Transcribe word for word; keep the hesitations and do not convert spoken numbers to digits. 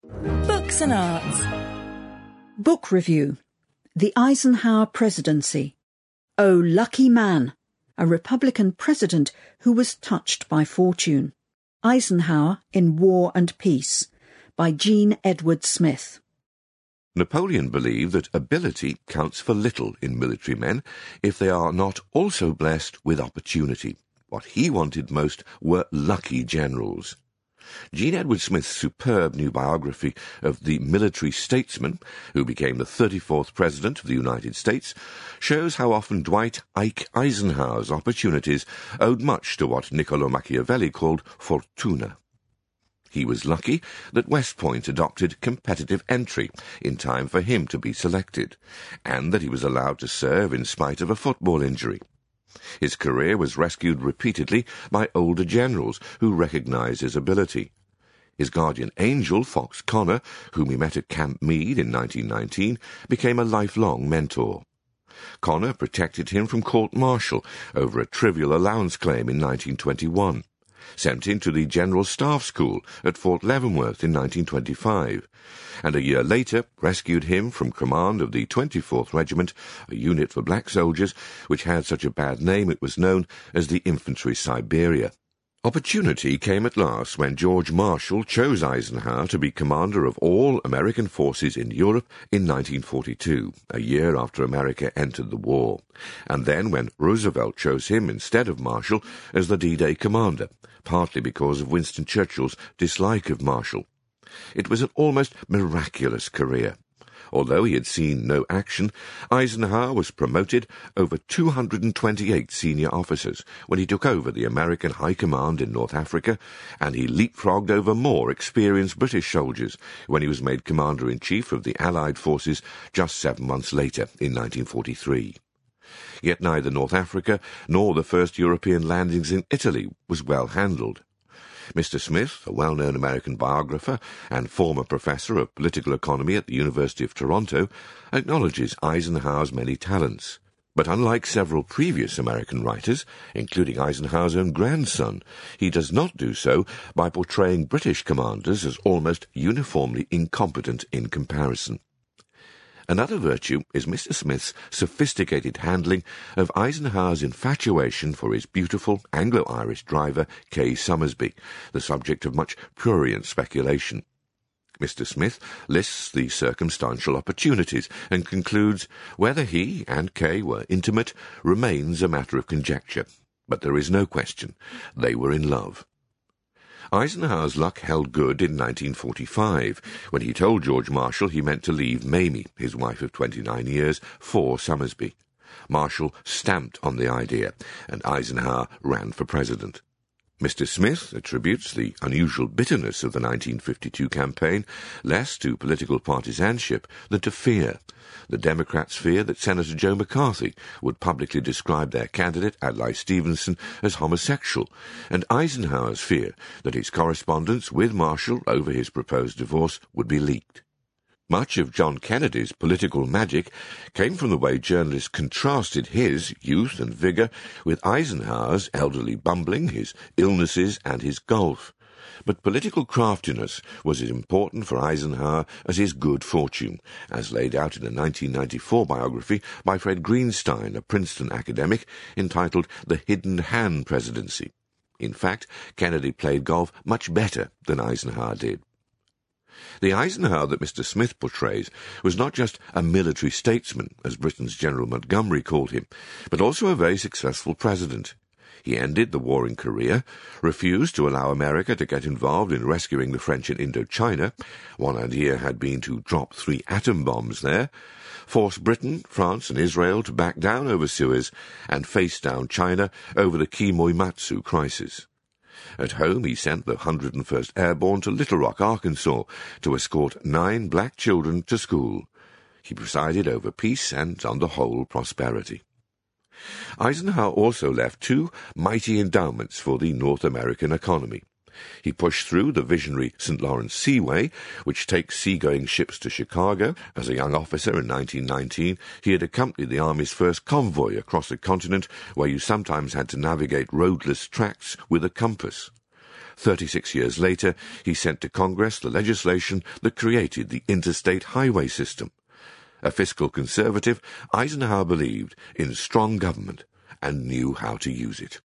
Books and Arts. Book Review. The Eisenhower Presidency. Oh, Lucky Man. A Republican president who was touched by fortune. Eisenhower in War and Peace, by Jean Edward Smith. Napoleon believed that ability counts for little in military men if they are not also blessed with opportunity. What he wanted most were lucky generals. Jean Edward Smith's superb new biography of the military statesman who became the thirty-fourth President of the United States shows how often Dwight Ike Eisenhower's opportunities owed much to what Niccolò Machiavelli called fortuna. He was lucky that West Point adopted competitive entry in time for him to be selected, and that he was allowed to serve in spite of a football injury. His career was rescued repeatedly by older generals who recognized his ability. His guardian angel, Fox Connor, whom he met at Camp Meade in nineteen nineteen, became a lifelong mentor. Connor protected him from court-martial over a trivial allowance claim in nineteen twenty-one, sent him to the General Staff School at Fort Leavenworth in nineteen twenty-five, and a year later rescued him from command of the twenty-fourth Regiment, a unit for black soldiers which had such a bad name it was known as the Infantry Siberia. Opportunity came at last when George Marshall chose Eisenhower to be commander of all American forces in Europe in nineteen forty-two, a year after America entered the war, and then when Roosevelt chose him instead of Marshall as the D-Day commander, partly because of Winston Churchill's dislike of Marshall. It was an almost miraculous career. Although he had seen no action, Eisenhower was promoted over two hundred twenty-eight senior officers when he took over the American High Command in North Africa, and he leapfrogged over more experienced British soldiers when he was made Commander-in-Chief of the Allied forces just seven months later in nineteen forty-three. Yet neither North Africa nor the first European landings in Italy was well handled. Mister Smith, a well-known American biographer and former professor of political economy at the University of Toronto, acknowledges Eisenhower's many talents. But unlike several previous American writers, including Eisenhower's own grandson, he does not do so by portraying British commanders as almost uniformly incompetent in comparison. Another virtue is Mister Smith's sophisticated handling of Eisenhower's infatuation for his beautiful Anglo-Irish driver, Kay Summersby, the subject of much prurient speculation. Mister Smith lists the circumstantial opportunities and concludes whether he and Kay were intimate remains a matter of conjecture, but there is no question they were in love. Eisenhower's luck held good in nineteen forty-five, when he told George Marshall he meant to leave Mamie, his wife of twenty-nine years, for Summersby. Marshall stamped on the idea, and Eisenhower ran for president. Mister Smith attributes the unusual bitterness of the nineteen fifty-two campaign less to political partisanship than to fear. The Democrats fear that Senator Joe McCarthy would publicly describe their candidate, Adlai Stevenson, as homosexual, and Eisenhower's fear that his correspondence with Marshall over his proposed divorce would be leaked. Much of John Kennedy's political magic came from the way journalists contrasted his youth and vigour with Eisenhower's elderly bumbling, his illnesses, and his golf. But political craftiness was as important for Eisenhower as his good fortune, as laid out in a nineteen ninety-four biography by Fred Greenstein, a Princeton academic, entitled The Hidden Hand Presidency. In fact, Kennedy played golf much better than Eisenhower did. The Eisenhower that Mister Smith portrays was not just a military statesman, as Britain's General Montgomery called him, but also a very successful president. He ended the war in Korea, refused to allow America to get involved in rescuing the French in Indochina — one idea had been to drop three atom bombs there — forced Britain, France and Israel to back down over Suez, and face down China over the Kimoimatsu crisis. At home he sent the one hundred and first Airborne to Little Rock, Arkansas, to escort nine black children to school. He presided over peace and, on the whole, prosperity. Eisenhower also left two mighty endowments for the North American economy. He pushed through the visionary Saint Lawrence Seaway, which takes seagoing ships to Chicago. As a young officer in nineteen nineteen, he had accompanied the Army's first convoy across a continent where you sometimes had to navigate roadless tracts with a compass. Thirty-six years later, he sent to Congress the legislation that created the interstate highway system. A fiscal conservative, Eisenhower believed in strong government and knew how to use it.